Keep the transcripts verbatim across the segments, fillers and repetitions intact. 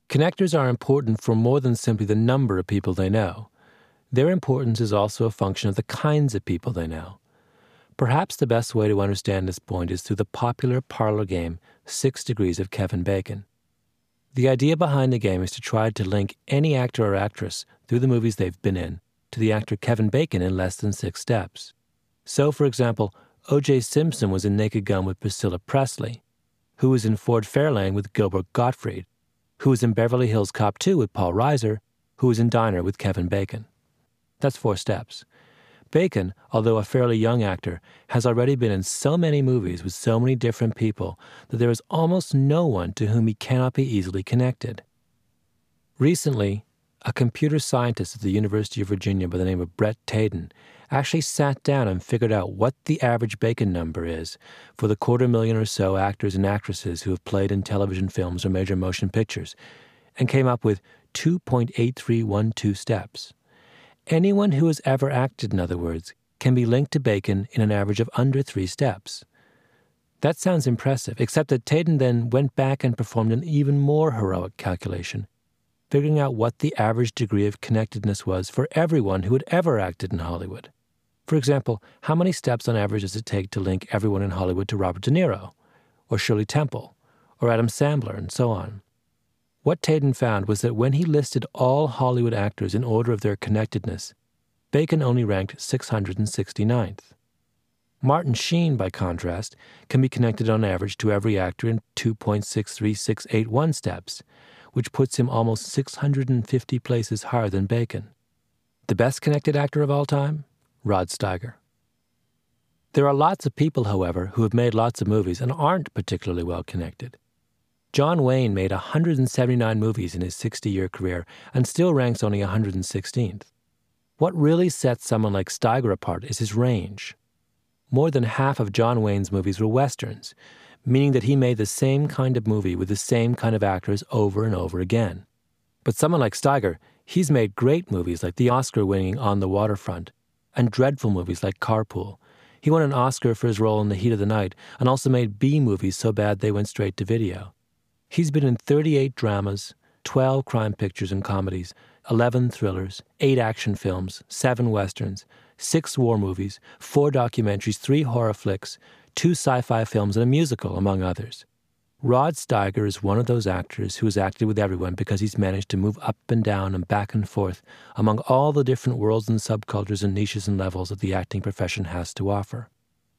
Connectors are important for more than simply the number of people they know. Their importance is also a function of the kinds of people they know. Perhaps the best way to understand this point is through the popular parlor game Six Degrees of Kevin Bacon. The idea behind the game is to try to link any actor or actress through the movies they've been in to the actor Kevin Bacon in less than six steps. So, for example, O J Simpson was in Naked Gun with Priscilla Presley, who was in Ford Fairlane with Gilbert Gottfried, who was in Beverly Hills Cop two with Paul Reiser, who was in Diner with Kevin Bacon. That's four steps. Bacon, although a fairly young actor, has already been in so many movies with so many different people that there is almost no one to whom he cannot be easily connected. Recently, a computer scientist at the University of Virginia by the name of Brett Taden actually sat down and figured out what the average Bacon number is for the quarter million or so actors and actresses who have played in television films or major motion pictures, and came up with two point eight three one two steps. Anyone who has ever acted, in other words, can be linked to Bacon in an average of under three steps. That sounds impressive, except that Taden then went back and performed an even more heroic calculation, figuring out what the average degree of connectedness was for everyone who had ever acted in Hollywood. For example, how many steps on average does it take to link everyone in Hollywood to Robert De Niro, or Shirley Temple, or Adam Sandler, and so on? What Taden found was that when he listed all Hollywood actors in order of their connectedness, Bacon only ranked six hundred sixty-ninth. Martin Sheen, by contrast, can be connected on average to every actor in two point six three six eight one steps, which puts him almost six hundred fifty places higher than Bacon. The best connected actor of all time? Rod Steiger. There are lots of people, however, who have made lots of movies and aren't particularly well connected. John Wayne made one hundred seventy-nine movies in his sixty-year career and still ranks only one hundred sixteenth. What really sets someone like Steiger apart is his range. More than half of John Wayne's movies were westerns, meaning that he made the same kind of movie with the same kind of actors over and over again. But someone like Steiger, he's made great movies like the Oscar-winning On the Waterfront and dreadful movies like Carpool. He won an Oscar for his role in The Heat of the Night and also made B movies so bad they went straight to video. He's been in thirty-eight dramas, twelve crime pictures and comedies, eleven thrillers, eight action films, seven westerns, six war movies, four documentaries, three horror flicks, two sci-fi films, and a musical, among others. Rod Steiger is one of those actors who has acted with everyone because he's managed to move up and down and back and forth among all the different worlds and subcultures and niches and levels that the acting profession has to offer.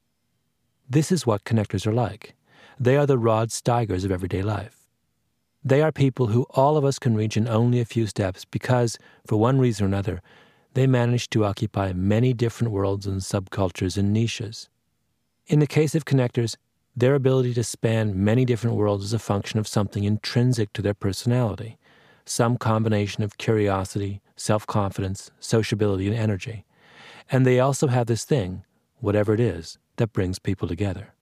This is what connectors are like. They are the Rod Steigers of everyday life. They are people who all of us can reach in only a few steps because, for one reason or another, they manage to occupy many different worlds and subcultures and niches. In the case of connectors, their ability to span many different worlds is a function of something intrinsic to their personality, some combination of curiosity, self-confidence, sociability, and energy. And they also have this thing, whatever it is, that brings people together.